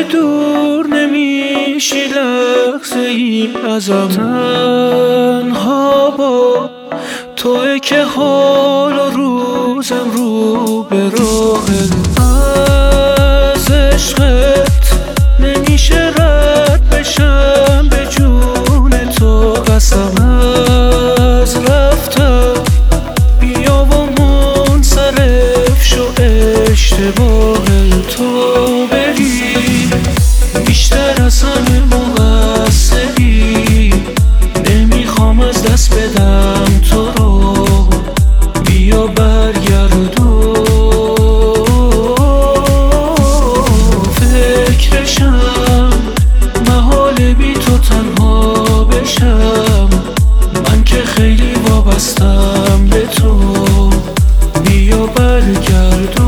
دور نمیشی لحظه ای ازم، تنها با توئه که حال و روزم رو به راهه. از عشقت نمیشه رد بشم، به جون تو قسم از رفتم. بیا و منصرف شو، اشتباه تو بری بیشتر از همه مقصری. نمیخوام از دست بدم تو رو، بیا برگردو. فکرشم محاله بی تو تنها بشم، من که خیلی وابستم به تو، بیا برگردو.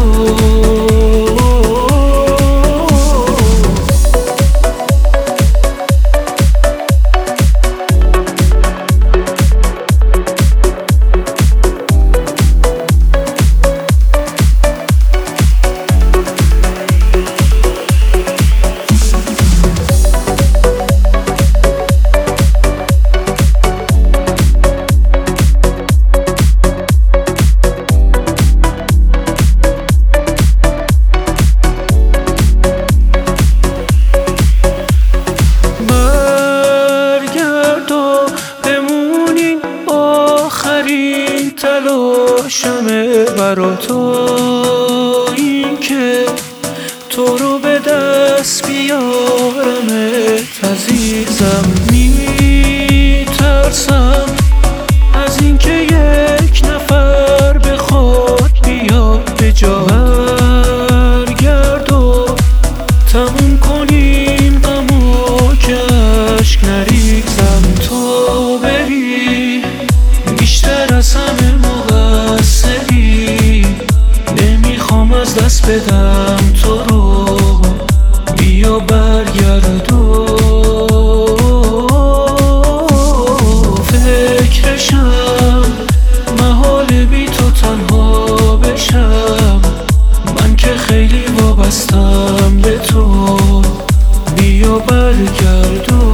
تلاشمه برا تو این که تو رو به دست بیارمت عزیزم. میترسم از این که یک نفر بخواد بیاد به جا، برگرد و تموم کنیم غمو که اشک نریزم. تو بری بیشتر از همه مقصری، نمیخوام از دست بدم تو رو، بیا برگردو. فکرشم محاله بی تو تنها بشم، من که خیلی وابستم به تو، بیا برگردو.